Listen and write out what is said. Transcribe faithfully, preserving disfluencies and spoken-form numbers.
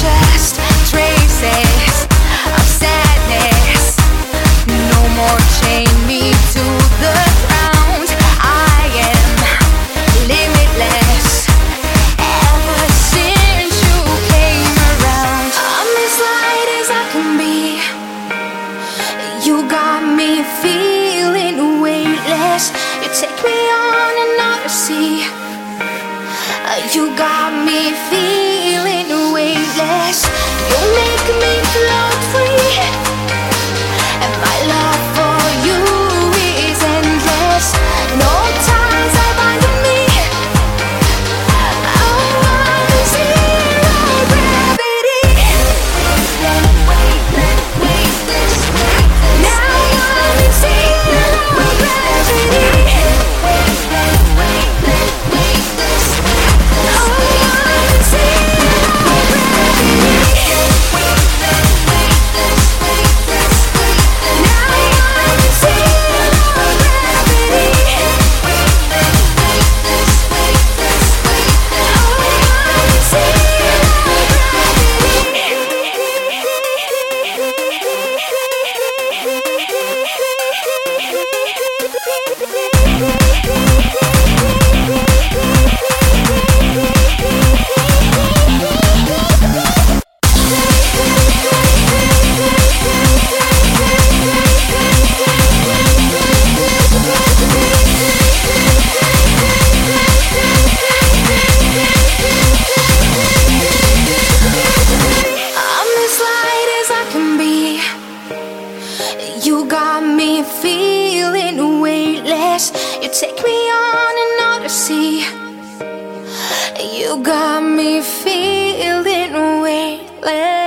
just traces of sadness. No more chain me to the ground. I am limitless. Ever since you came around, I'm as light as I can be. You got me feeling weightless. You take me on another sea. You got me feeling weightless. You make me float free. And my love for you is endless. No ties are binding me. I'm on zero gravity. Weightless, weightless, weightless. Now I'm in zero gravity. Weightless, weightless, weightless. You got me feeling weightless. You take me on another sea. You got me feeling weightless.